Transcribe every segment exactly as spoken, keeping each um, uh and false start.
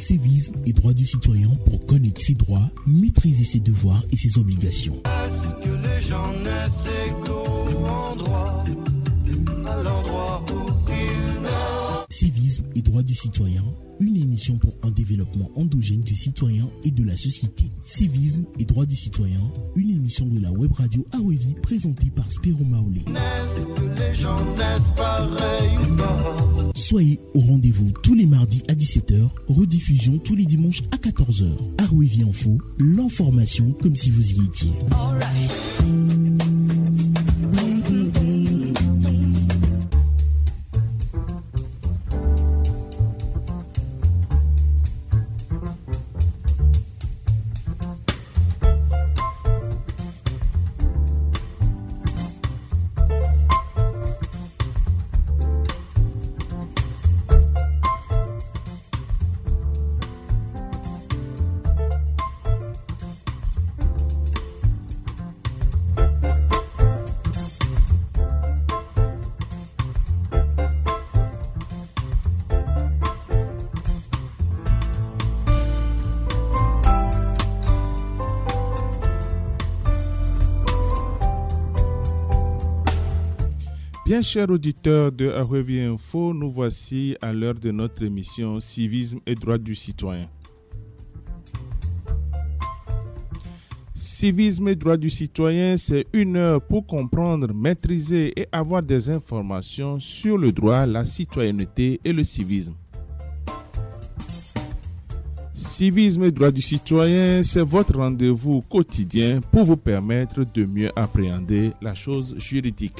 Civisme et droits du citoyen pour connaître ses droits, maîtriser ses devoirs et ses obligations. Est-ce que les gens naissent égaux en droit, à l'endroit où ils naissent? Civisme et droits du citoyen, une émission pour un développement endogène du citoyen et de la société. Civisme et droits du citoyen, une émission de la web radio Awevi présentée par Spiro Maolé. Est-ce que les gens naissent pareils ou pas? Soyez au rendez-vous tous les mardis à dix-sept heures, rediffusion tous les dimanches à quatorze heures. Awevi Info, l'information comme si vous y étiez. All right. Bien chers auditeurs de Awevi Info, nous voici à l'heure de notre émission Civisme et droits du citoyen. Civisme et droits du citoyen, c'est une heure pour comprendre, maîtriser et avoir des informations sur le droit, la citoyenneté et le civisme. Civisme et droits du citoyen, c'est votre rendez-vous quotidien pour vous permettre de mieux appréhender la chose juridique.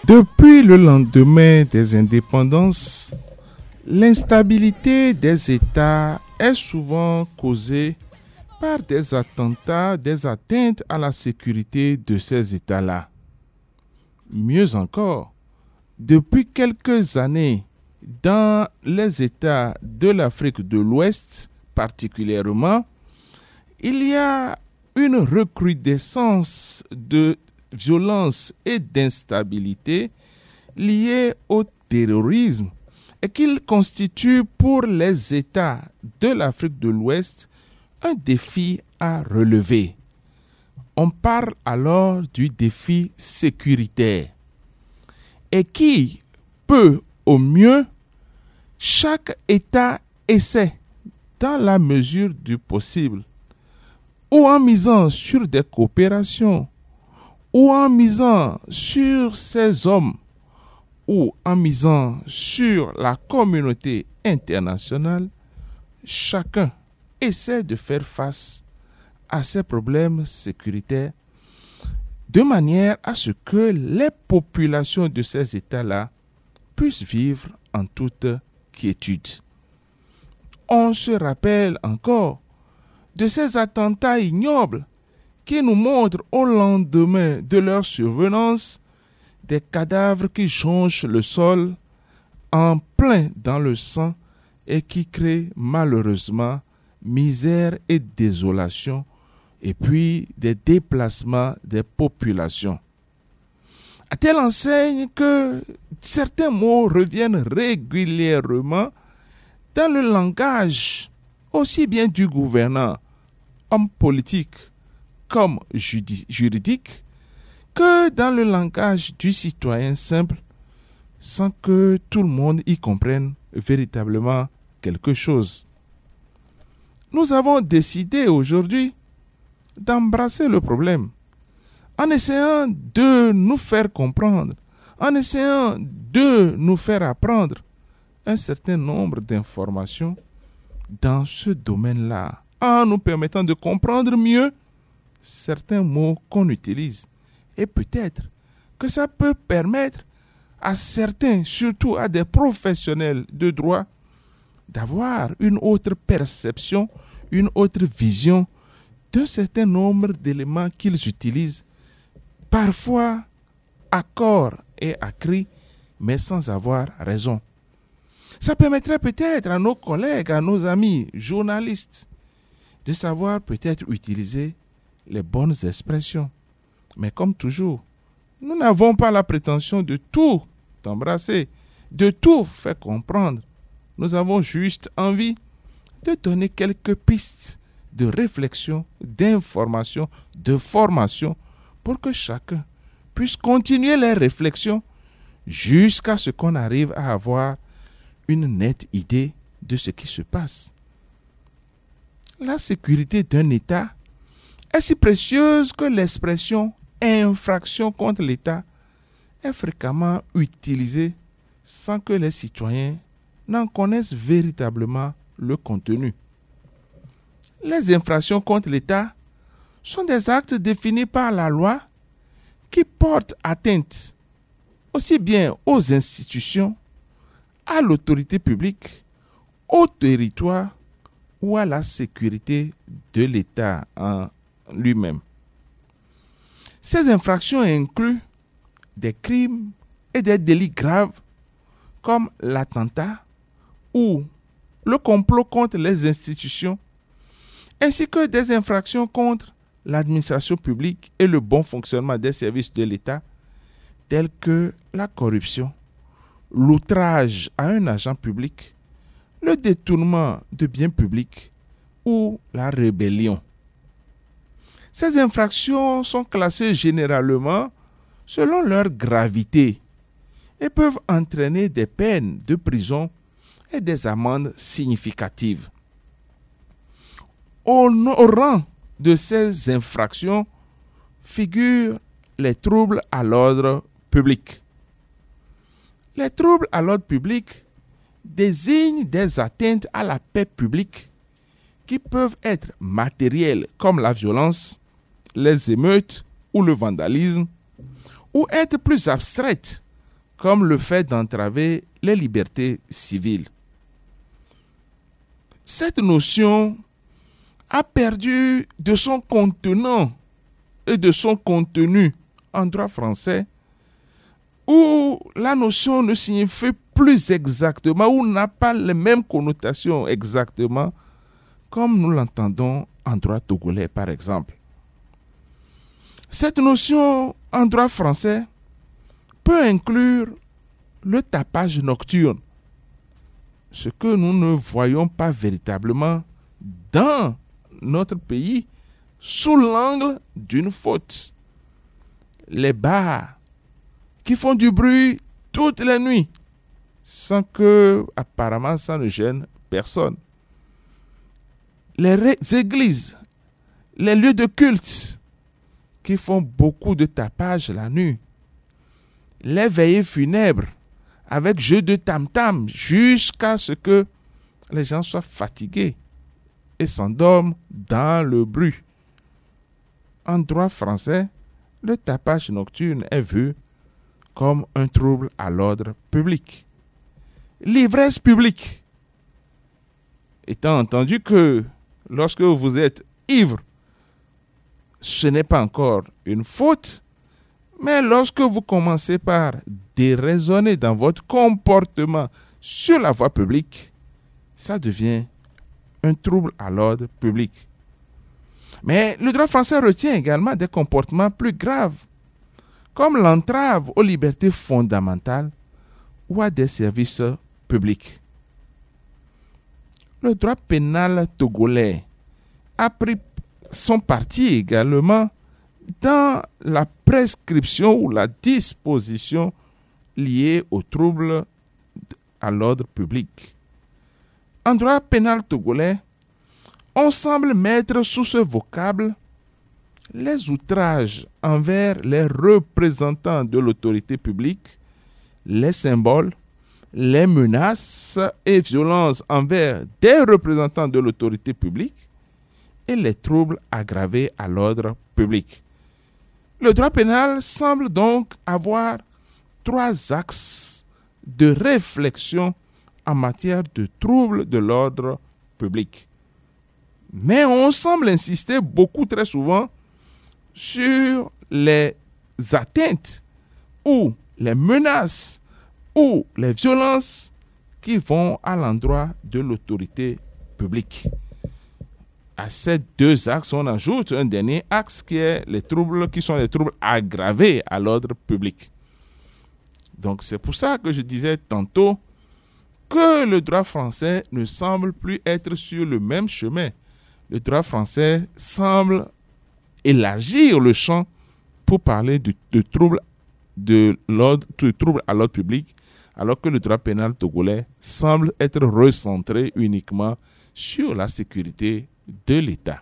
Depuis le lendemain des indépendances, l'instabilité des États est souvent causée par des attentats, des atteintes à la sécurité de ces États-là. Mieux encore, depuis quelques années, dans les États de l'Afrique de l'Ouest particulièrement, il y a une recrudescence de violence et d'instabilité liées au terrorisme et qu'il constitue pour les États de l'Afrique de l'Ouest un défi à relever. On parle alors du défi sécuritaire. Et qui peut au mieux, chaque État essaie, dans la mesure du possible, ou en misant sur des coopérations, ou en misant sur ses hommes, ou en misant sur la communauté internationale, chacun essaie de faire face à ces problèmes sécuritaires de manière à ce que les populations de ces États-là puissent vivre en toute quiétude. On se rappelle encore de ces attentats ignobles qui nous montrent au lendemain de leur survenance des cadavres qui jonchent le sol en plein dans le sang et qui créent malheureusement misère et désolation et puis des déplacements des populations. À telle enseigne que certains mots reviennent régulièrement dans le langage aussi bien du gouvernant, homme politique comme judi- juridique, que dans le langage du citoyen simple, sans que tout le monde y comprenne véritablement quelque chose. Nous avons décidé aujourd'hui d'embrasser le problème en essayant de nous faire comprendre, en essayant de nous faire apprendre un certain nombre d'informations dans ce domaine-là, en nous permettant de comprendre mieux certains mots qu'on utilise. Et peut-être que ça peut permettre à certains, surtout à des professionnels de droit, d'avoir une autre perception, une autre vision d'un certain nombre d'éléments qu'ils utilisent, parfois à corps et à cri, mais sans avoir raison. Ça permettrait peut-être à nos collègues, à nos amis journalistes, de savoir peut-être utiliser les bonnes expressions. Mais comme toujours, nous n'avons pas la prétention de tout embrasser, de tout faire comprendre. Nous avons juste envie de donner quelques pistes de réflexion, d'information, de formation pour que chacun puisse continuer les réflexions jusqu'à ce qu'on arrive à avoir une nette idée de ce qui se passe. La sécurité d'un État est si précieuse que l'expression infraction contre l'État est fréquemment utilisée sans que les citoyens n'en connaissent véritablement le contenu. Les infractions contre l'État sont des actes définis par la loi qui portent atteinte aussi bien aux institutions, à l'autorité publique, au territoire ou à la sécurité de l'État en lui-même. Ces infractions incluent des crimes et des délits graves comme l'attentat ou le complot contre les institutions, ainsi que des infractions contre l'administration publique et le bon fonctionnement des services de l'État, tels que la corruption, l'outrage à un agent public, le détournement de biens publics ou la rébellion. Ces infractions sont classées généralement selon leur gravité et peuvent entraîner des peines de prison et des amendes significatives. Au, au rang de ces infractions figurent les troubles à l'ordre public. Les troubles à l'ordre public désignent des atteintes à la paix publique qui peuvent être matérielles comme la violence, les émeutes ou le vandalisme, ou être plus abstraites comme le fait d'entraver les libertés civiles. Cette notion a perdu de son contenant et de son contenu en droit français, où la notion ne signifie plus exactement, ou n'a pas les mêmes connotations exactement, comme nous l'entendons en droit togolais par exemple. Cette notion en droit français peut inclure le tapage nocturne, ce que nous ne voyons pas véritablement dans notre pays sous l'angle d'une faute. Les bars qui font du bruit toutes les nuits sans que, apparemment, ça ne gêne personne. Les ré- églises, les lieux de culte qui font beaucoup de tapage la nuit. Les veillées funèbres avec jeu de tam-tam jusqu'à ce que les gens soient fatigués et s'endorment dans le bruit. En droit français, le tapage nocturne est vu comme un trouble à l'ordre public. L'ivresse publique, étant entendu que lorsque vous êtes ivre, ce n'est pas encore une faute, mais lorsque vous commencez par déraisonner dans votre comportement sur la voie publique, ça devient un trouble à l'ordre public. Mais le droit français retient également des comportements plus graves, comme l'entrave aux libertés fondamentales ou à des services publics. Le droit pénal togolais a pris son parti également dans la prescription ou la disposition liée aux troubles à l'ordre public. En droit pénal togolais, on semble mettre sous ce vocable les outrages envers les représentants de l'autorité publique, les symboles, les menaces et violences envers des représentants de l'autorité publique et les troubles aggravés à l'ordre public. Le droit pénal semble donc avoir trois axes de réflexion en matière de troubles de l'ordre public. Mais on semble insister beaucoup très souvent sur les atteintes ou les menaces ou les violences qui vont à l'endroit de l'autorité publique. À ces deux axes, on ajoute un dernier axe qui est les troubles qui sont les troubles aggravés à l'ordre public. Donc c'est pour ça que je disais tantôt que le droit français ne semble plus être sur le même chemin. Le droit français semble élargir le champ pour parler de, de troubles de l'ordre, de troubles à l'ordre public, alors que le droit pénal togolais semble être recentré uniquement sur la sécurité de l'État.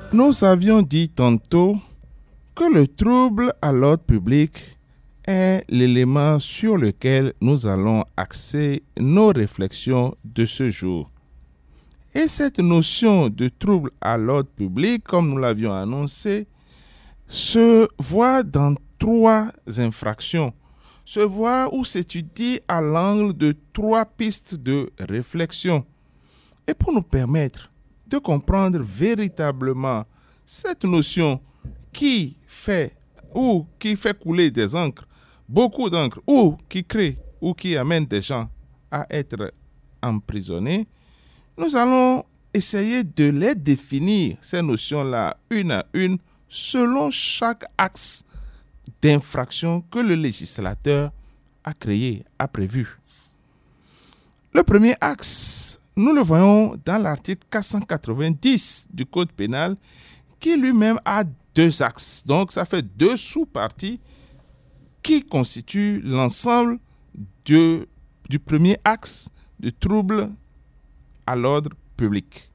Nous avions dit tantôt que le trouble à l'ordre public est l'élément sur lequel nous allons axer nos réflexions de ce jour. Et cette notion de trouble à l'ordre public, comme nous l'avions annoncé, se voit dans trois infractions, se voit ou s'étudie à l'angle de trois pistes de réflexion. Et pour nous permettre de comprendre véritablement cette notion qui fait ou qui fait couler des encres, beaucoup d'encre, ou qui crée ou qui amène des gens à être emprisonnés, nous allons essayer de les définir, ces notions-là, une à une, selon chaque axe d'infraction que le législateur a créé, a prévu. Le premier axe, nous le voyons dans l'article quatre cent quatre-vingt-dix du Code pénal, qui lui-même a deux axes. Donc, ça fait deux sous-parties qui constituent l'ensemble de, du premier axe de trouble à l'ordre public.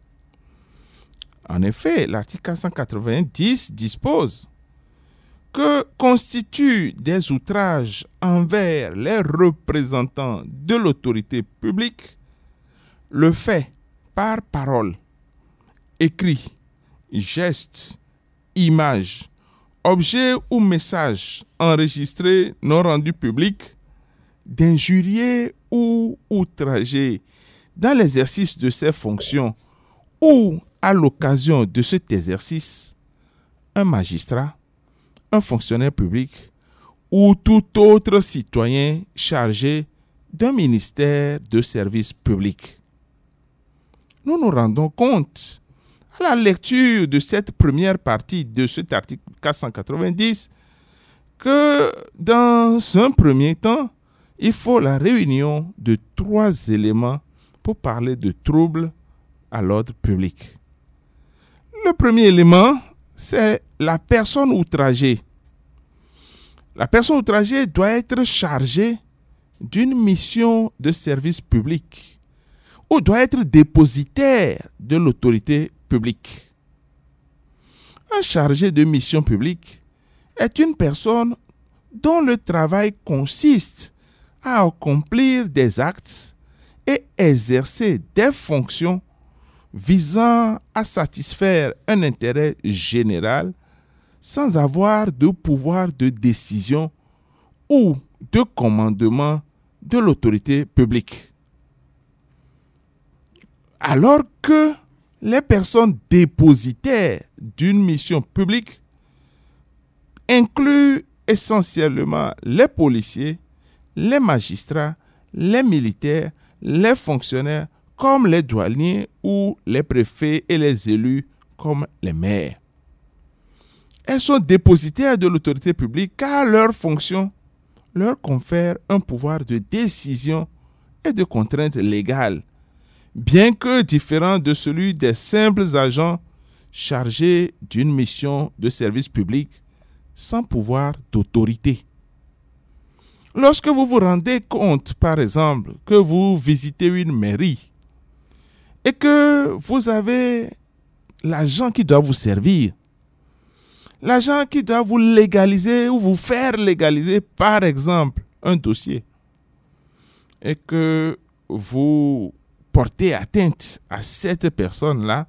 En effet, l'article quatre cent quatre-vingt-dix dispose que constituent des outrages envers les représentants de l'autorité publique le fait par parole, écrit, geste, image, objet ou message enregistré non rendu public d'injurier ou outrager dans l'exercice de ses fonctions ou à l'occasion de cet exercice un magistrat, un fonctionnaire public ou tout autre citoyen chargé d'un ministère de service public. Nous nous rendons compte, à la lecture de cette première partie de cet article quatre cent quatre-vingt-dix, que dans un premier temps, il faut la réunion de trois éléments pour parler de troubles à l'ordre public. Le premier élément, c'est la personne outragée. La personne outragée doit être chargée d'une mission de service public ou doit être dépositaire de l'autorité publique. Un chargé de mission publique est une personne dont le travail consiste à accomplir des actes et exercer des fonctions visant à satisfaire un intérêt général sans avoir de pouvoir de décision ou de commandement de l'autorité publique. Alors que les personnes dépositaires d'une mission publique incluent essentiellement les policiers, les magistrats, les militaires, les fonctionnaires comme les douaniers ou les préfets et les élus comme les maires. Elles sont dépositaires de l'autorité publique car leur fonction leur confère un pouvoir de décision et de contrainte légale, bien que différent de celui des simples agents chargés d'une mission de service public sans pouvoir d'autorité. Lorsque vous vous rendez compte, par exemple, que vous visitez une mairie et que vous avez l'agent qui doit vous servir, l'agent qui doit vous légaliser ou vous faire légaliser, par exemple, un dossier, et que vous portez atteinte à cette personne-là,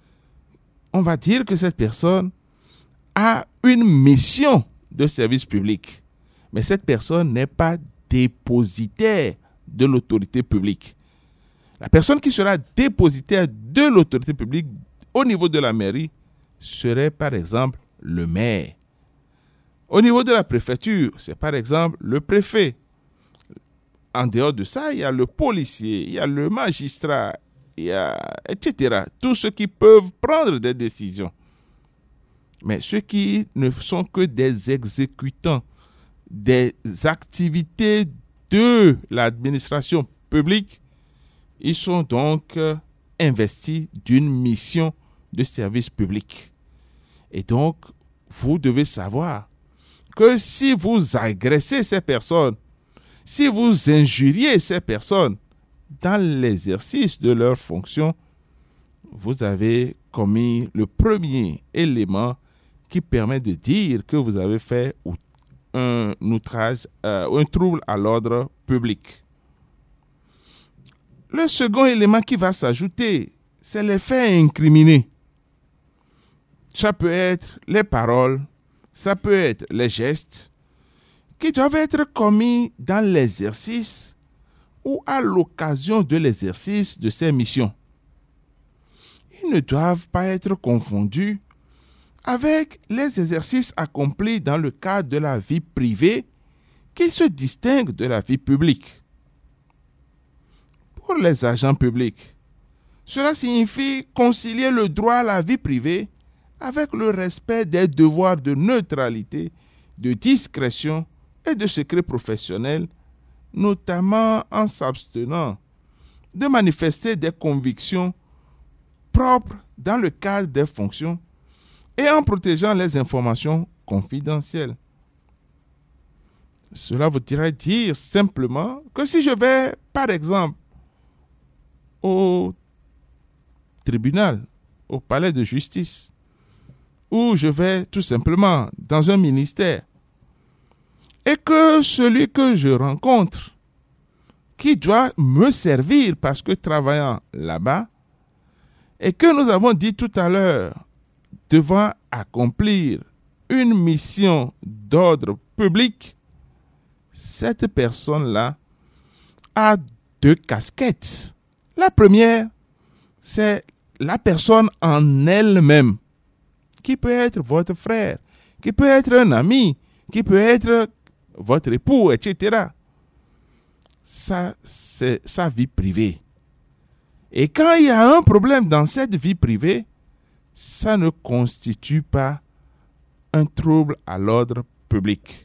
on va dire que cette personne a une mission de service public. Mais cette personne n'est pas dépositaire de l'autorité publique. La personne qui sera dépositaire de l'autorité publique au niveau de la mairie serait par exemple le maire. Au niveau de la préfecture, c'est par exemple le préfet. En dehors de ça, il y a le policier, il y a le magistrat, il y a et cetera. Tous ceux qui peuvent prendre des décisions. Mais ceux qui ne sont que des exécutants des activités de l'administration publique, ils sont donc investis d'une mission de service public. Et donc, vous devez savoir que si vous agressez ces personnes, si vous injuriez ces personnes dans l'exercice de leurs fonctions, vous avez commis le premier élément qui permet de dire que vous avez fait un outrage, euh, un trouble à l'ordre public. Le second élément qui va s'ajouter, c'est les faits incriminés. Ça peut être les paroles, ça peut être les gestes qui doivent être commis dans l'exercice ou à l'occasion de l'exercice de ces missions. Ils ne doivent pas être confondus avec les exercices accomplis dans le cadre de la vie privée qui se distinguent de la vie publique. Pour les agents publics, cela signifie concilier le droit à la vie privée avec le respect des devoirs de neutralité, de discrétion et de secret professionnel, notamment en s'abstenant de manifester des convictions propres dans le cadre des fonctions et en protégeant les informations confidentielles. Cela voudrait dire simplement que si je vais, par exemple, au tribunal, au palais de justice, ou je vais tout simplement dans un ministère, et que celui que je rencontre, qui doit me servir parce que travaillant là-bas, et que nous avons dit tout à l'heure, devant accomplir une mission d'ordre public, cette personne-là a deux casquettes. La première, c'est la personne en elle-même, qui peut être votre frère, qui peut être un ami, qui peut être votre époux, et cetera. Ça, c'est sa vie privée. Et quand il y a un problème dans cette vie privée, ça ne constitue pas un trouble à l'ordre public.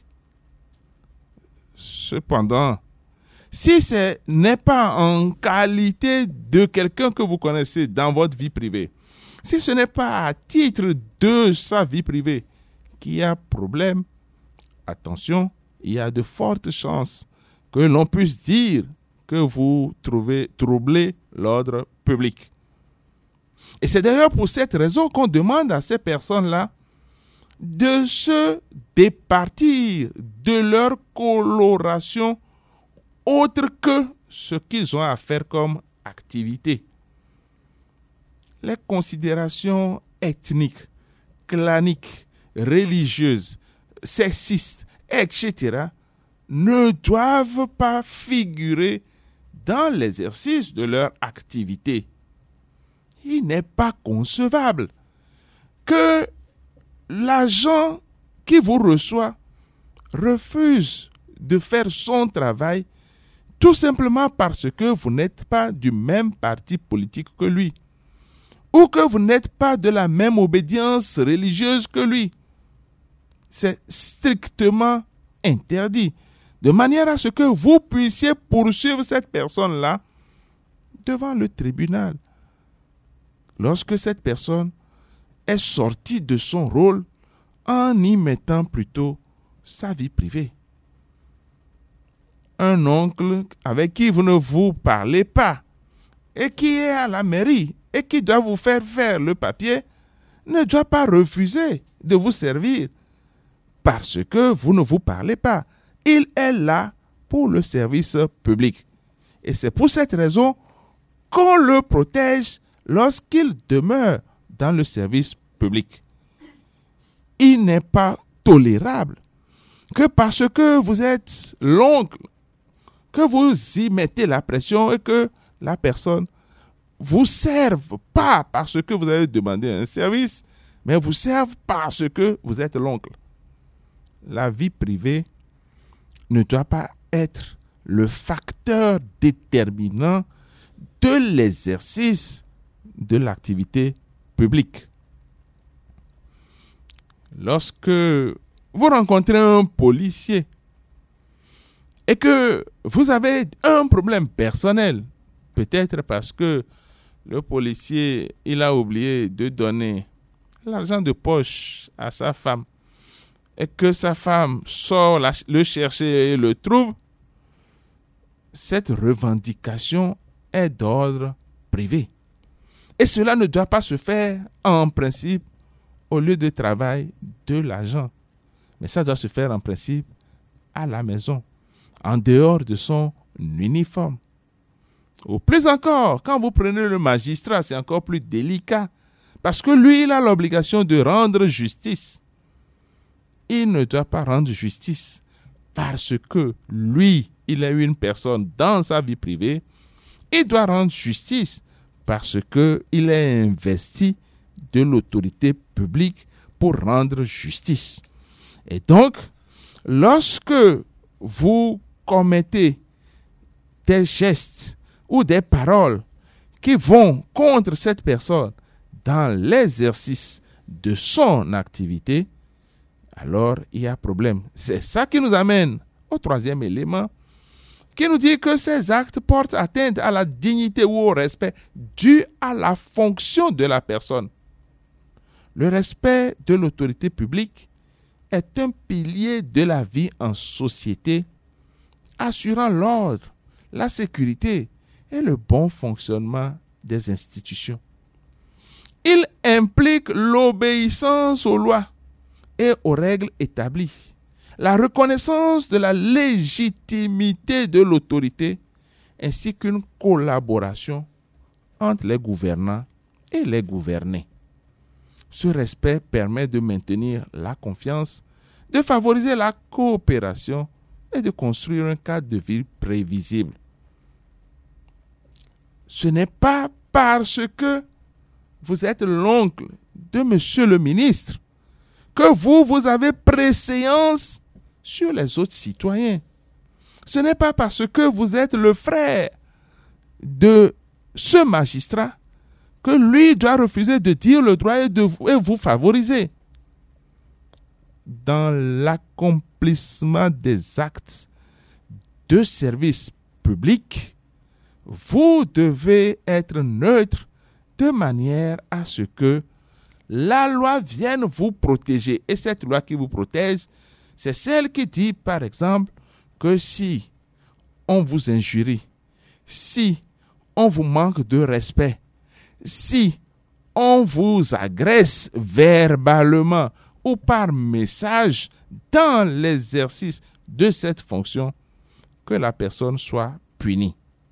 Cependant, si ce n'est pas en qualité de quelqu'un que vous connaissez dans votre vie privée, si ce n'est pas à titre de sa vie privée qu'il y a problème, attention, il y a de fortes chances que l'on puisse dire que vous trouvez troublez l'ordre public. Et c'est d'ailleurs pour cette raison qu'on demande à ces personnes-là de se départir de leur coloration autre que ce qu'ils ont à faire comme activité. Les considérations ethniques, claniques, religieuses, sexistes, et cetera ne doivent pas figurer dans l'exercice de leur activité. Il n'est pas concevable que l'agent qui vous reçoit refuse de faire son travail tout simplement parce que vous n'êtes pas du même parti politique que lui ou que vous n'êtes pas de la même obédience religieuse que lui. C'est strictement interdit, de manière à ce que vous puissiez poursuivre cette personne-là devant le tribunal. Lorsque cette personne est sortie de son rôle en y mettant plutôt sa vie privée. Un oncle avec qui vous ne vous parlez pas et qui est à la mairie et qui doit vous faire faire le papier ne doit pas refuser de vous servir parce que vous ne vous parlez pas. Il est là pour le service public. Et c'est pour cette raison qu'on le protège lorsqu'il demeure dans le service public. Il n'est pas tolérable que parce que vous êtes l'oncle, que vous y mettez la pression et que la personne vous serve pas parce que vous avez demandé un service, mais vous serve parce que vous êtes l'oncle. La vie privée ne doit pas être le facteur déterminant de l'exercice de l'activité publique. Lorsque vous rencontrez un policier et que vous avez un problème personnel, peut-être parce que le policier il a oublié de donner l'argent de poche à sa femme et que sa femme sort la, le chercher et le trouve, cette revendication est d'ordre privé. Et cela ne doit pas se faire en principe au lieu de travail de l'agent. Mais ça doit se faire en principe à la maison, en dehors de son uniforme. Ou plus encore, quand vous prenez le magistrat, c'est encore plus délicat. Parce que lui, il a l'obligation de rendre justice. Il ne doit pas rendre justice parce que lui, il est une personne dans sa vie privée. Il doit rendre justice parce qu'il est investi de l'autorité publique pour rendre justice. Et donc, lorsque vous commettez des gestes ou des paroles qui vont contre cette personne dans l'exercice de son activité, alors il y a problème. C'est ça qui nous amène au troisième élément, qui nous dit que ces actes portent atteinte à la dignité ou au respect dû à la fonction de la personne. Le respect de l'autorité publique est un pilier de la vie en société, assurant l'ordre, la sécurité et le bon fonctionnement des institutions. Il implique l'obéissance aux lois et aux règles établies, la reconnaissance de la légitimité de l'autorité, ainsi qu'une collaboration entre les gouvernants et les gouvernés. Ce respect permet de maintenir la confiance, de favoriser la coopération et de construire un cadre de vie prévisible. Ce n'est pas parce que vous êtes l'oncle de monsieur le ministre que vous, vous avez préséance sur les autres citoyens. Ce n'est pas parce que vous êtes le frère de ce magistrat que lui doit refuser de dire le droit et de vous, et vous favoriser. Dans l'accomplissement des actes de service public, vous devez être neutre de manière à ce que la loi vienne vous protéger. Et cette loi qui vous protège, c'est celle qui dit, par exemple, que si on vous injurie, si on vous manque de respect, si on vous agresse verbalement ou par message dans l'exercice de cette fonction, que la personne soit punie.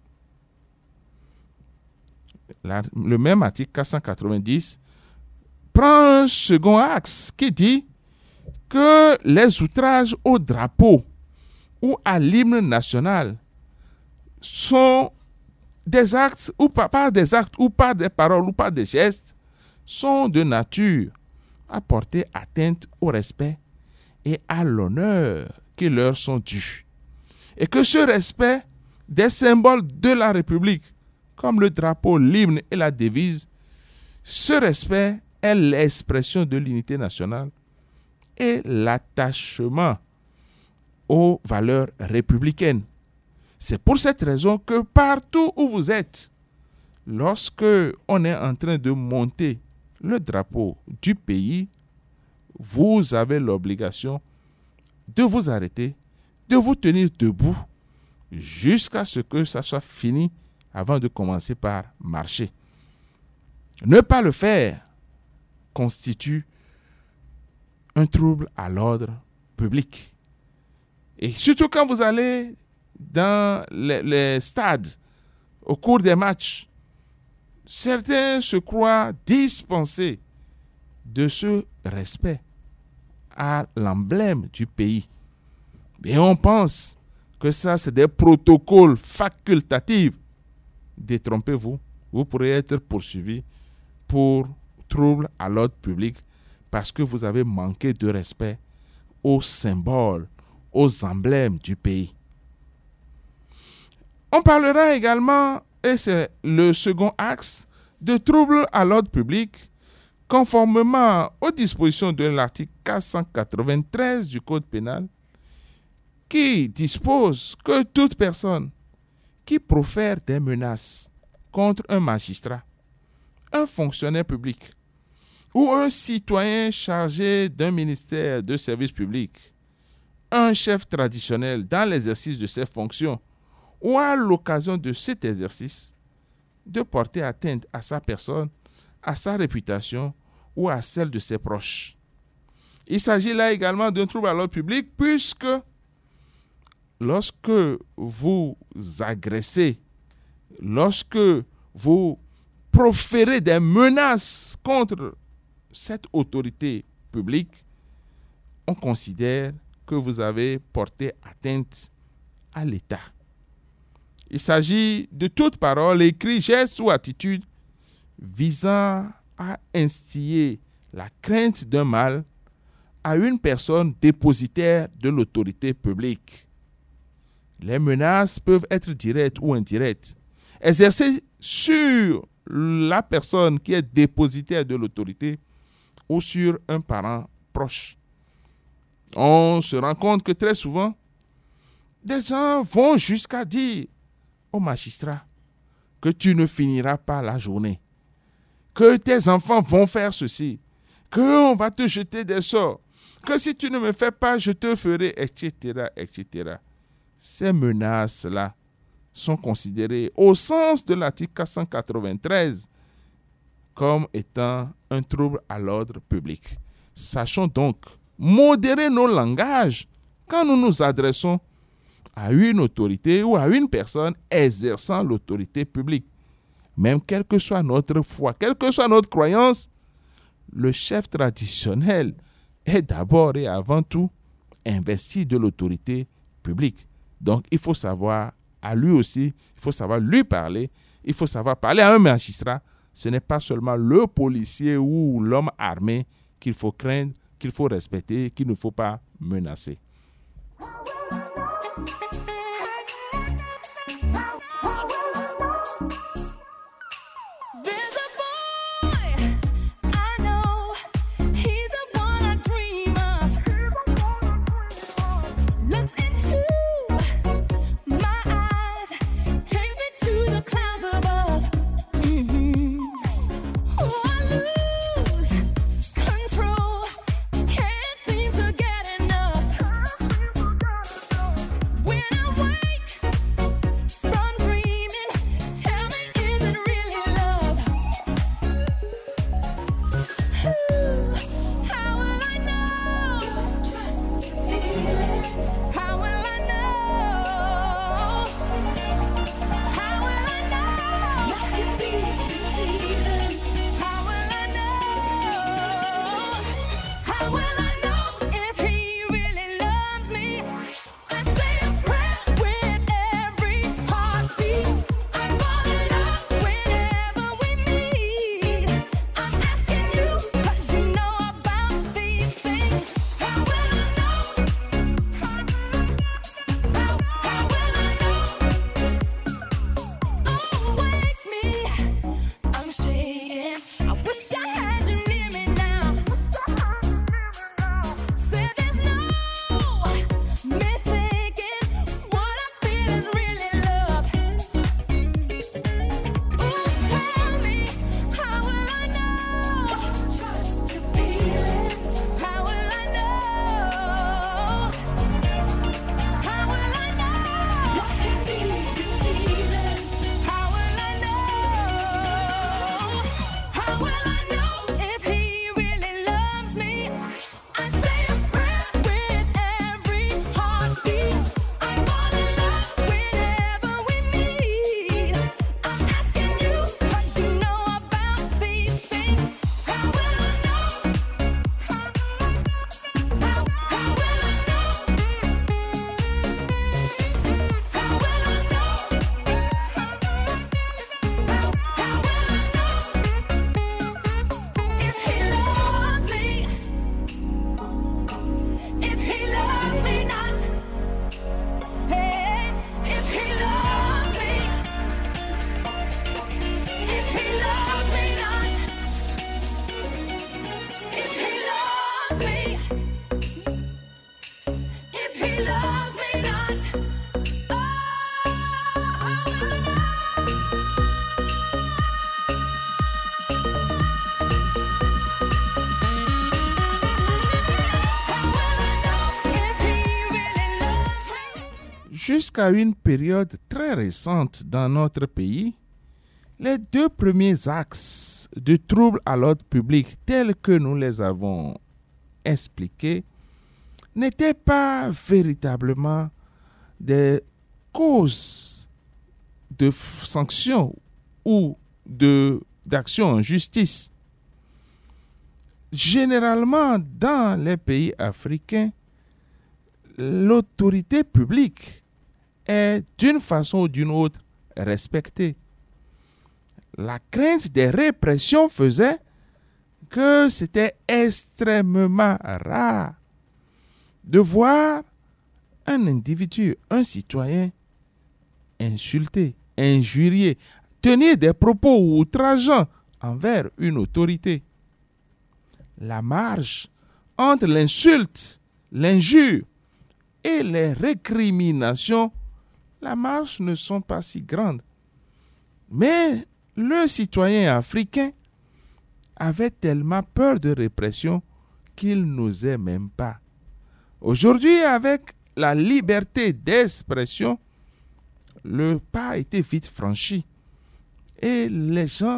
La, le même article quatre cent quatre-vingt-dix prend un second axe qui dit que les outrages au drapeau ou à l'hymne national sont des actes ou pas, par des actes ou par des paroles ou par des gestes sont de nature à porter atteinte au respect et à l'honneur qui leur sont dus. Et que ce respect des symboles de la République, comme le drapeau, l'hymne et la devise, ce respect est l'expression de l'unité nationale et l'attachement aux valeurs républicaines. C'est pour cette raison que partout où vous êtes, lorsque on est en train de monter le drapeau du pays, vous avez l'obligation de vous arrêter, de vous tenir debout jusqu'à ce que ça soit fini avant de commencer par marcher. Ne pas le faire constitue un trouble à l'ordre public. Et surtout quand vous allez dans les, les stades au cours des matchs, certains se croient dispensés de ce respect à l'emblème du pays. Et on pense que ça, c'est des protocoles facultatifs. Détrompez-vous, vous pourrez être poursuivi pour trouble à l'ordre public parce que vous avez manqué de respect aux symboles, aux emblèmes du pays. On parlera également, et c'est le second axe, de troubles à l'ordre public conformément aux dispositions de l'article quatre cent quatre-vingt-treize du Code pénal qui dispose que toute personne qui profère des menaces contre un magistrat, un fonctionnaire public ou un citoyen chargé d'un ministère de service public, un chef traditionnel dans l'exercice de ses fonctions ou à l'occasion de cet exercice, de porter atteinte à sa personne, à sa réputation ou à celle de ses proches. Il s'agit là également d'un trouble à l'ordre public puisque lorsque vous agressez, lorsque vous proférez des menaces contre cette autorité publique, on considère que vous avez porté atteinte à l'État. Il s'agit de toute parole, écrit, geste ou attitude visant à instiller la crainte d'un mal à une personne dépositaire de l'autorité publique. Les menaces peuvent être directes ou indirectes, exercées sur la personne qui est dépositaire de l'autorité ou sur un parent proche. On se rend compte que très souvent, des gens vont jusqu'à dire au magistrat que tu ne finiras pas la journée, que tes enfants vont faire ceci, qu'on va te jeter des sorts, que si tu ne me fais pas, je te ferai, et cetera, et cetera. Ces menaces-là sont considérées au sens de l'article quatre cent quatre-vingt-treize comme étant un trouble à l'ordre public. Sachons donc modérer nos langages quand nous nous adressons à une autorité ou à une personne exerçant l'autorité publique. Même quelle que soit notre foi, quelle que soit notre croyance, le chef traditionnel est d'abord et avant tout investi de l'autorité publique. Donc, il faut savoir à lui aussi, il faut savoir lui parler, il faut savoir parler à un magistrat. Ce n'est pas seulement le policier ou l'homme armé qu'il faut craindre, qu'il faut respecter, qu'il ne faut pas menacer. Jusqu'à une période très récente dans notre pays, Les deux premiers axes de troubles à l'ordre public, tels que nous les avons expliqués, n'étaient pas véritablement des causes de sanctions ou de, d'actions en justice. Généralement, dans les pays africains, l'autorité publique est d'une façon ou d'une autre respectée. La crainte des répressions faisait que c'était extrêmement rare de voir un individu, un citoyen, insulter, injurier, tenir des propos outrageants envers une autorité. La marge entre l'insulte, l'injure et les récriminations, la marge ne sont pas si grandes. Mais le citoyen africain avait tellement peur de répression qu'il n'osait même pas. Aujourd'hui, avec la liberté d'expression, le pas a été vite franchi. Et les gens,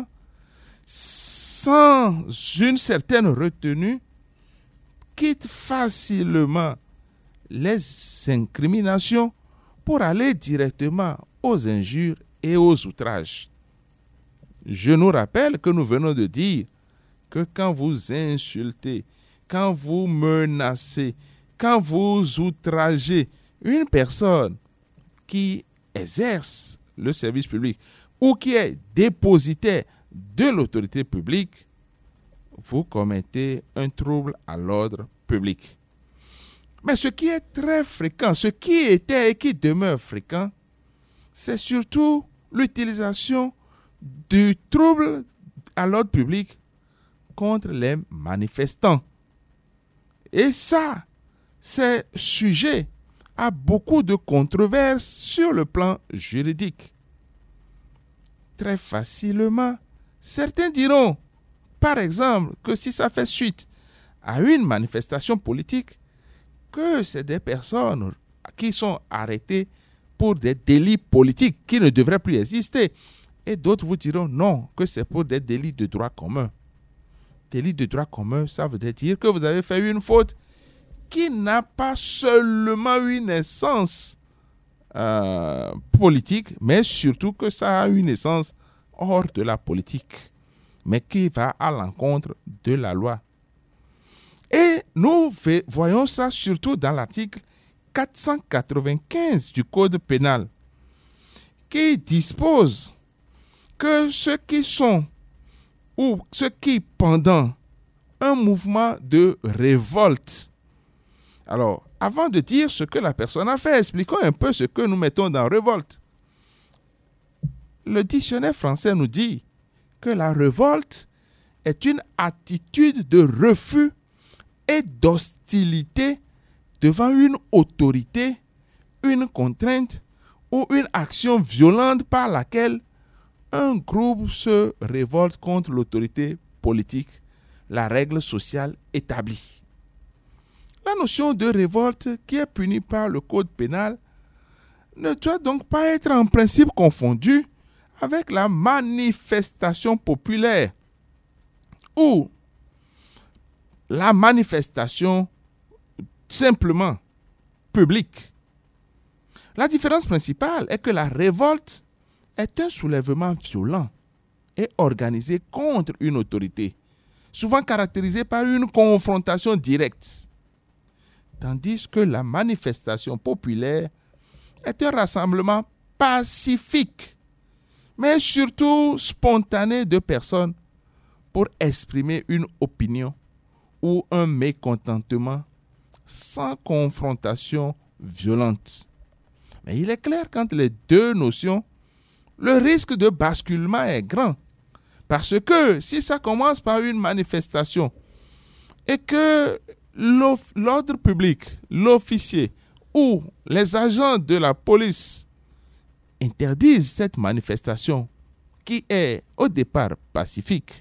sans une certaine retenue, quittent facilement les incriminations pour aller directement aux injures et aux outrages. Je nous rappelle que nous venons de dire que quand vous insultez, quand vous menacez, quand vous outragez une personne qui exerce le service public ou qui est dépositaire de l'autorité publique, vous commettez un trouble à l'ordre public. Mais ce qui est très fréquent, ce qui était et qui demeure fréquent, c'est surtout l'utilisation du trouble à l'ordre public contre les manifestants. Et ça, c'est sujet à beaucoup de controverses sur le plan juridique. Très facilement, certains diront, par exemple, que si ça fait suite à une manifestation politique, que c'est des personnes qui sont arrêtées pour des délits politiques qui ne devraient plus exister. Et d'autres vous diront non, que c'est pour des délits de droit commun. Délits de droit commun, ça veut dire que vous avez fait une faute qui n'a pas seulement une essence euh, politique, mais surtout que ça a une essence hors de la politique, mais qui va à l'encontre de la loi. Et nous voyons ça surtout dans l'article quatre cent quatre-vingt-quinze du Code pénal, qui dispose que ceux qui sont ou ceux qui, pendant un mouvement de révolte, alors, avant de dire ce que la personne a fait, expliquons un peu ce que nous mettons dans révolte. Le dictionnaire français nous dit que la révolte est une attitude de refus et d'hostilité devant une autorité, une contrainte ou une action violente par laquelle un groupe se révolte contre l'autorité politique, la règle sociale établie. La notion de révolte qui est punie par le Code pénal ne doit donc pas être en principe confondue avec la manifestation populaire ou la manifestation simplement publique. La différence principale est que la révolte est un soulèvement violent et organisé contre une autorité, souvent caractérisé par une confrontation directe. Tandis que la manifestation populaire est un rassemblement pacifique, mais surtout spontané de personnes pour exprimer une opinion ou un mécontentement sans confrontation violente. Mais il est clair qu'entre les deux notions, le risque de basculement est grand. Parce que si ça commence par une manifestation et que l'ordre public, l'officier ou les agents de la police interdisent cette manifestation qui est au départ pacifique,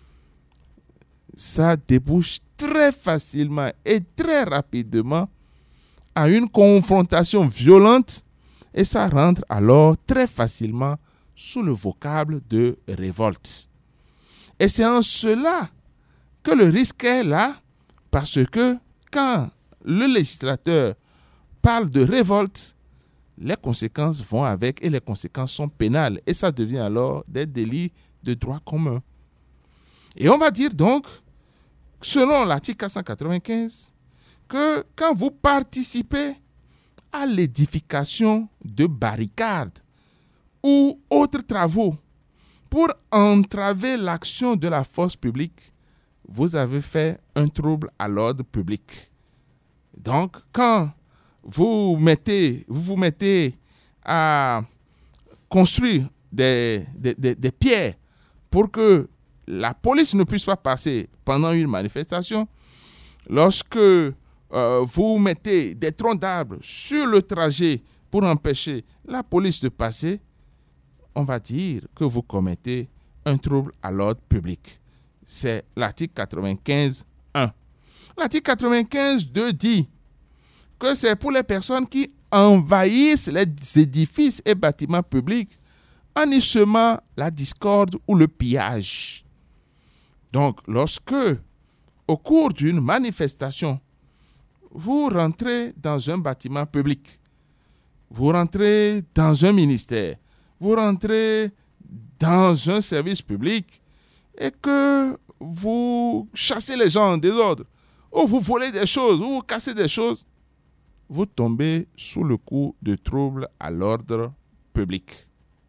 ça débouche très facilement et très rapidement à une confrontation violente et ça rentre alors très facilement sous le vocable de révolte. Et c'est en cela que le risque est là, parce que quand le législateur parle de révolte, les conséquences vont avec et les conséquences sont pénales. Et ça devient alors des délits de droit commun. Et on va dire donc, selon l'article quatre cent quatre-vingt-quinze, que quand vous participez à l'édification de barricades ou autres travaux pour entraver l'action de la force publique, vous avez fait un trouble à l'ordre public. Donc, quand vous mettez, vous, vous mettez à construire des, des, des, des pierres pour que la police ne puisse pas passer pendant une manifestation, lorsque euh, vous mettez des troncs d'arbres sur le trajet pour empêcher la police de passer, on va dire que vous commettez un trouble à l'ordre public. C'est l'article quatre-vingt-quinze un. L'article quatre-vingt-quinze deux dit que c'est pour les personnes qui envahissent les édifices et bâtiments publics en y semant la discorde ou le pillage. Donc, lorsque, au cours d'une manifestation, vous rentrez dans un bâtiment public, vous rentrez dans un ministère, vous rentrez dans un service public et que vous chassez les gens en désordre, ou vous volez des choses, ou vous cassez des choses, vous tombez sous le coup de trouble à l'ordre public.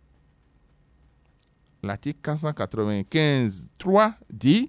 L'article quatre cent quatre-vingt-quinze trois dit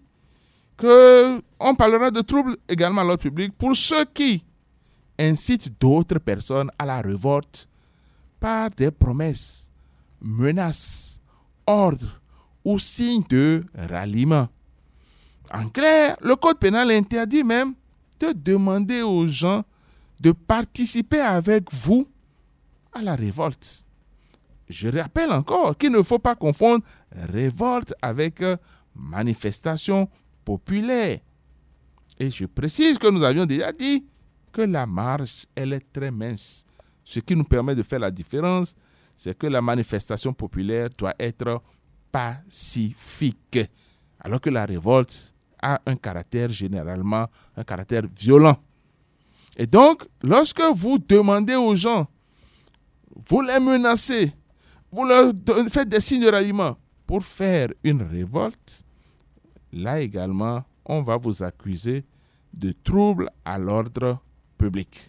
qu'on parlera de trouble également à l'ordre public pour ceux qui incitent d'autres personnes à la révolte par des promesses, menaces, ordres ou signes de ralliement. En clair, le code pénal interdit même de demander aux gens de participer avec vous à la révolte. Je rappelle encore qu'il ne faut pas confondre révolte avec manifestation populaire. Et je précise que nous avions déjà dit que la marge, elle est très mince. Ce qui nous permet de faire la différence, c'est que la manifestation populaire doit être pacifique, alors que la révolte a un caractère généralement, un caractère violent. Et donc, lorsque vous demandez aux gens, vous les menacez, vous leur faites des signes de ralliement pour faire une révolte, là également, on va vous accuser de trouble à l'ordre public.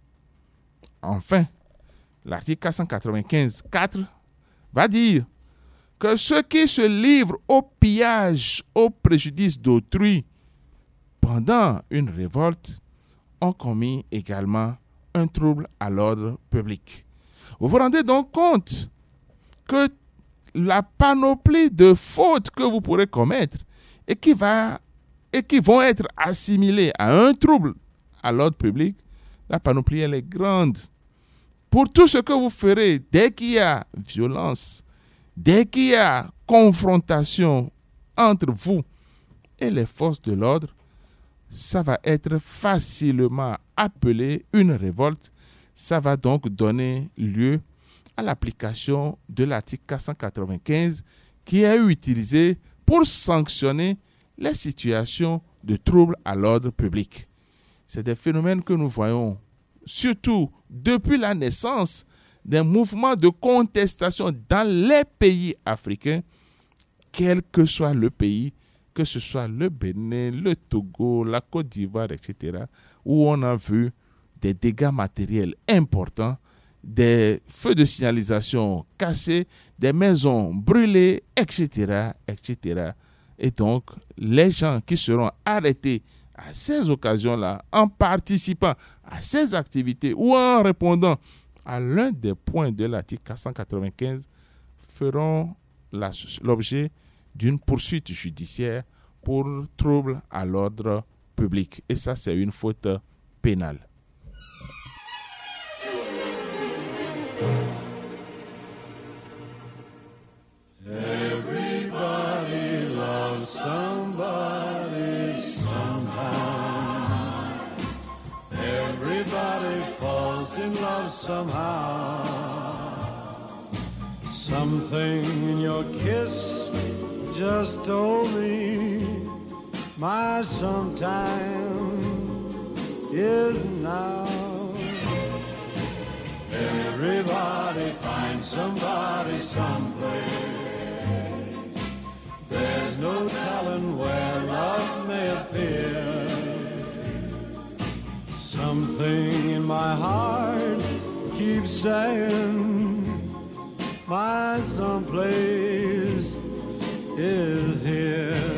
Enfin, l'article quatre cent quatre-vingt-quinze quatre va dire que ceux qui se livrent au pillage, au préjudice d'autrui pendant une révolte ont commis également un trouble à l'ordre public. Vous vous rendez donc compte que la panoplie de fautes que vous pourrez commettre et qui, va, et qui vont être assimilées à un trouble à l'ordre public, la panoplie elle est grande. Pour tout ce que vous ferez, dès qu'il y a violence, dès qu'il y a confrontation entre vous et les forces de l'ordre, ça va être facilement appelé une révolte. Ça va donc donner lieu à l'application de l'article quatre cent quatre-vingt-quinze qui est utilisé pour sanctionner les situations de troubles à l'ordre public. C'est des phénomènes que nous voyons surtout depuis la naissance des mouvements de contestation dans les pays africains, quel que soit le pays, que ce soit le Bénin, le Togo, la Côte d'Ivoire, et cetera, où on a vu des dégâts matériels importants, des feux de signalisation cassés, des maisons brûlées, et cetera, et cetera. Et donc, les gens qui seront arrêtés à ces occasions-là, en participant à ces activités ou en répondant à l'un des points de l'article quatre cent quatre-vingt-quinze, feront la, l'objet d'une poursuite judiciaire pour trouble à l'ordre public. Et ça, c'est une faute pénale. Everybody loves somebody sometime. Everybody falls in love somehow. Something in your kiss just told me my sometime is now. Everybody finds somebody someplace. There's no telling where love may appear. Something in my heart keeps saying my someplace is here.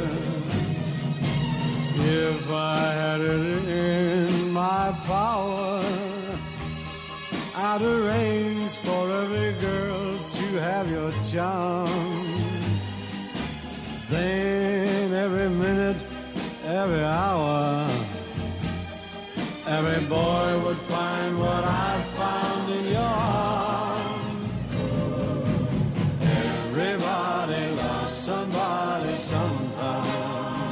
If I had it in my power, I'd arrange for every girl to have your charm. Then every minute, every hour, every boy would find what I found in your arms. Everybody loves somebody sometime.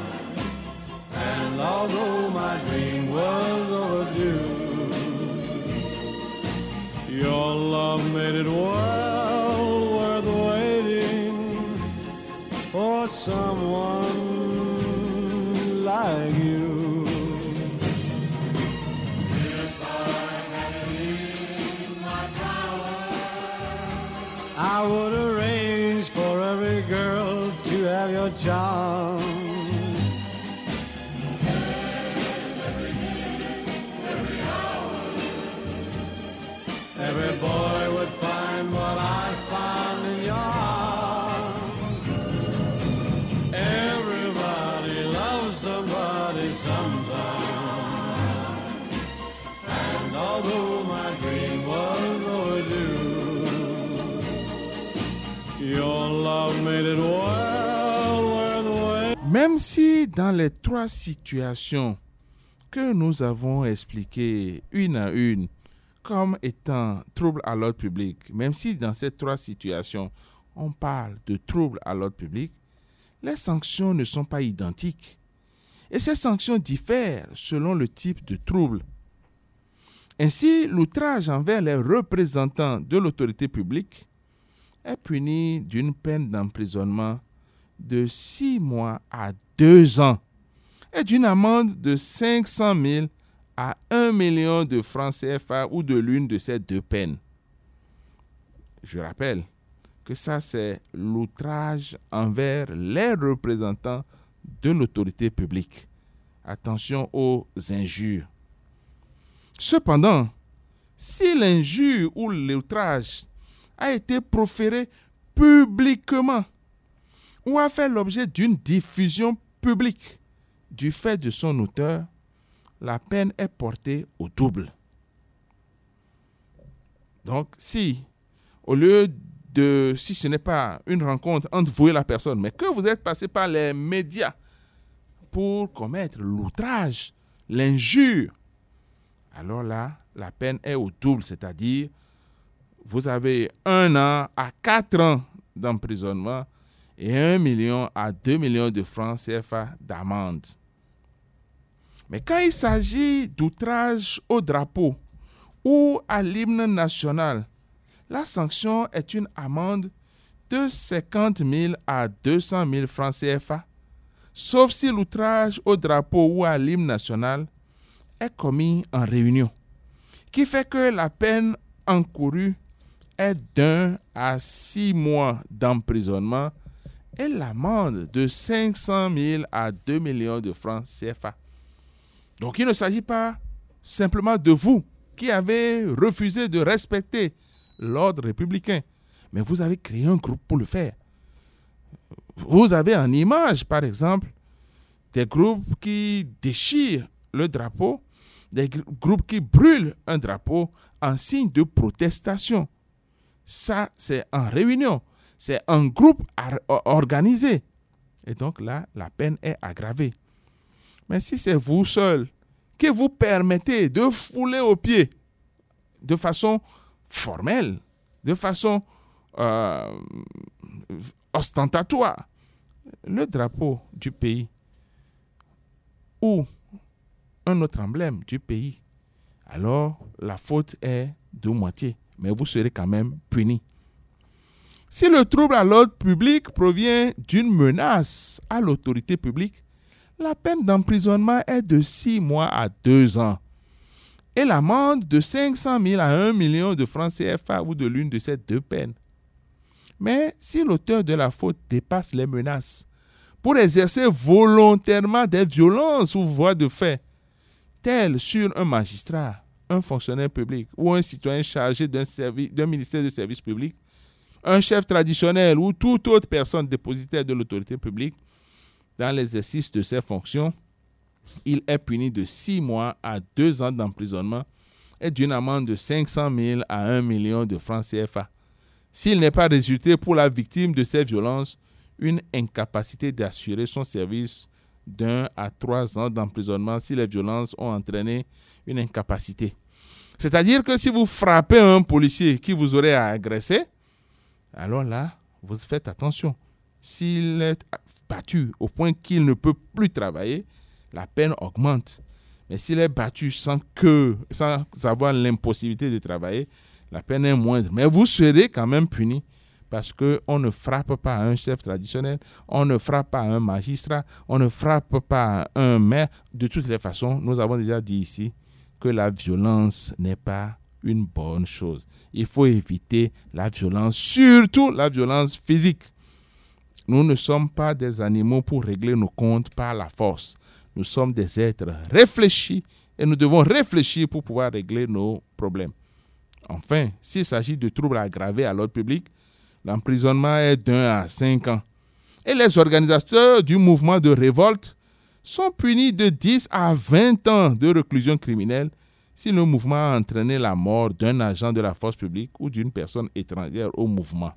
And although my dream was overdue, your love made it well worth waiting for someone like you. If I had it in my power, I would arrange for every girl to have your charm. Every boy would find what I found in your arms. Everybody loves somebody sometime. And although my dream was overdue, your love made it well worth waiting. Même si dans les trois situations que nous avons expliquées une à une comme étant trouble à l'ordre public, même si dans ces trois situations, on parle de trouble à l'ordre public, les sanctions ne sont pas identiques. Et ces sanctions diffèrent selon le type de trouble. Ainsi, l'outrage envers les représentants de l'autorité publique est puni d'une peine d'emprisonnement de six mois à deux ans et d'une amende de cinq cent mille à un million de francs C F A ou de l'une de ces deux peines. Je rappelle que ça, c'est l'outrage envers les représentants de l'autorité publique. Attention aux injures. Cependant, si l'injure ou l'outrage a été proféré publiquement ou a fait l'objet d'une diffusion publique du fait de son auteur, la peine est portée au double. Donc, si, au lieu de, si ce n'est pas une rencontre entre vous et la personne, mais que vous êtes passé par les médias pour commettre l'outrage, l'injure, alors là, la peine est au double, c'est-à-dire, vous avez un an à quatre ans d'emprisonnement et un million à deux millions de francs C F A d'amende. Mais quand il s'agit d'outrage au drapeau ou à l'hymne national, la sanction est une amende de cinquante mille à deux cent mille francs C F A, sauf si l'outrage au drapeau ou à l'hymne national est commis en réunion, qui fait que la peine encourue est d'un à six mois d'emprisonnement et l'amende de cinq cent mille à deux millions de francs C F A. Donc, il ne s'agit pas simplement de vous qui avez refusé de respecter l'ordre républicain, mais vous avez créé un groupe pour le faire. Vous avez en image, par exemple, des groupes qui déchirent le drapeau, des groupes qui brûlent un drapeau en signe de protestation. Ça, c'est en réunion. C'est un groupe organisé. Et donc là, la peine est aggravée. Mais si c'est vous seul que vous permettez de fouler aux pieds de façon formelle, de façon euh, ostentatoire, le drapeau du pays ou un autre emblème du pays, alors la faute est de moitié, mais vous serez quand même puni. Si le trouble à l'ordre public provient d'une menace à l'autorité publique, la peine d'emprisonnement est de six mois à deux ans et l'amende de cinq cent mille à un million de francs C F A ou de l'une de ces deux peines. Mais si l'auteur de la faute dépasse les menaces pour exercer volontairement des violences ou voies de fait, telles sur un magistrat, un fonctionnaire public ou un citoyen chargé d'un, servi- d'un ministère de service public, un chef traditionnel ou toute autre personne dépositaire de l'autorité publique, dans l'exercice de ses fonctions, il est puni de six mois à deux ans d'emprisonnement et d'une amende de cinq cent mille à un million de francs C F A. S'il n'est pas résulté pour la victime de ces violences une incapacité d'assurer son service d'un à trois ans d'emprisonnement si les violences ont entraîné une incapacité. C'est-à-dire que si vous frappez un policier qui vous aurait agressé, alors là, vous faites attention. S'il est battu au point qu'il ne peut plus travailler, la peine augmente. Mais s'il est battu sans que, sans avoir l'impossibilité de travailler, la peine est moindre. Mais vous serez quand même puni parce qu'on ne frappe pas un chef traditionnel, on ne frappe pas un magistrat, on ne frappe pas un maire. De toutes les façons, nous avons déjà dit ici que la violence n'est pas une bonne chose. Il faut éviter la violence, surtout la violence physique. Nous ne sommes pas des animaux pour régler nos comptes par la force. Nous sommes des êtres réfléchis et nous devons réfléchir pour pouvoir régler nos problèmes. Enfin, s'il s'agit de troubles aggravés à l'ordre public, l'emprisonnement est d'un à cinq ans. Et les organisateurs du mouvement de révolte sont punis de dix à vingt ans de réclusion criminelle si le mouvement a entraîné la mort d'un agent de la force publique ou d'une personne étrangère au mouvement.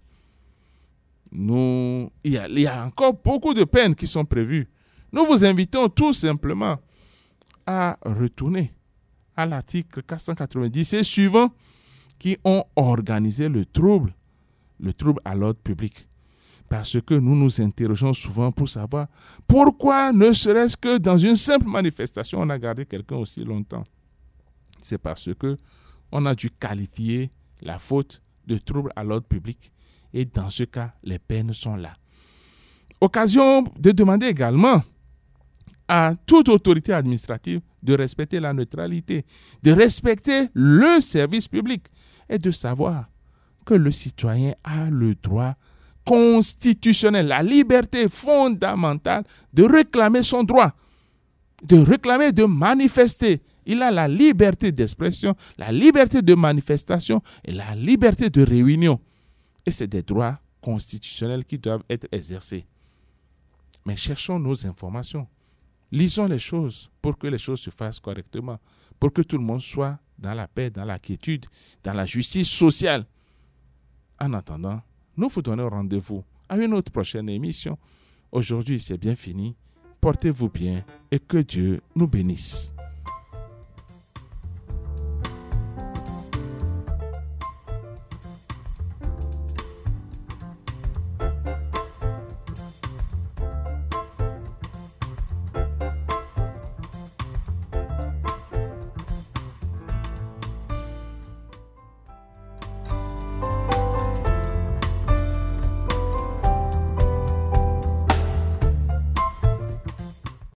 Nous, il y a, il y a encore beaucoup de peines qui sont prévues. Nous vous invitons tout simplement à retourner à l'article quatre cent quatre-vingt-dix et suivant qui ont organisé le trouble, le trouble à l'ordre public. Parce que nous nous interrogeons souvent pour savoir pourquoi, ne serait-ce que dans une simple manifestation, on a gardé quelqu'un aussi longtemps. C'est parce que on a dû qualifier la faute de trouble à l'ordre public. Et dans ce cas, les peines sont là. Occasion de demander également à toute autorité administrative de respecter la neutralité, de respecter le service public et de savoir que le citoyen a le droit constitutionnel, la liberté fondamentale de réclamer son droit, de réclamer, de manifester. Il a la liberté d'expression, la liberté de manifestation et la liberté de réunion. Et c'est des droits constitutionnels qui doivent être exercés. Mais cherchons nos informations. Lisons les choses pour que les choses se fassent correctement, pour que tout le monde soit dans la paix, dans la quiétude, dans la justice sociale. En attendant, nous vous donnons rendez-vous à une autre prochaine émission. Aujourd'hui, c'est bien fini. Portez-vous bien et que Dieu nous bénisse.